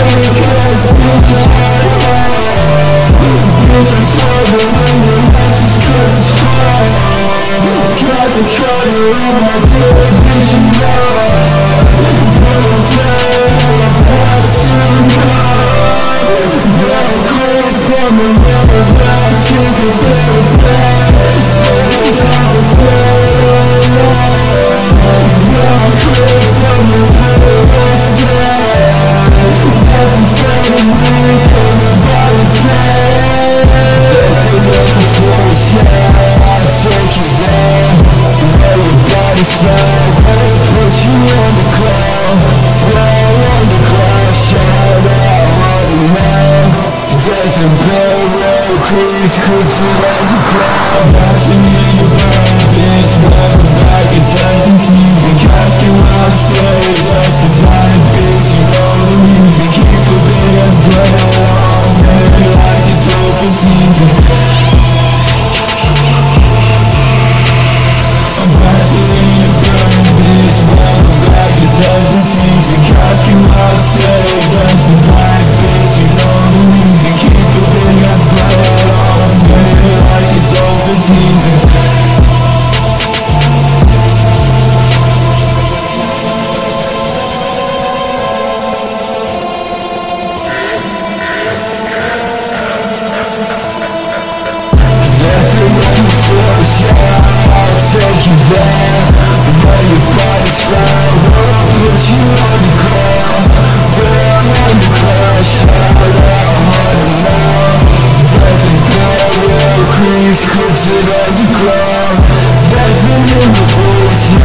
Please clips around the crowd. Passing me your burn, bitch. Welcome back, it's nothing season. Casket while I stay. That's the blind bitch. You know the music. Keep a big ass blood on me like it's open season. I'm passing me your burn, bitch. Welcome back, it's nothing season. Casket while I stay. That's the blind bitch. You know the music. Keep a big ass blood like it's open season. Death in the force, yeah, I'll take you there. Where your body's found, I'll put you on the ground. Where I'm on the ground, shout out harder now. Doesn't matter, creeps, clips it on the ground. Dancing in the force,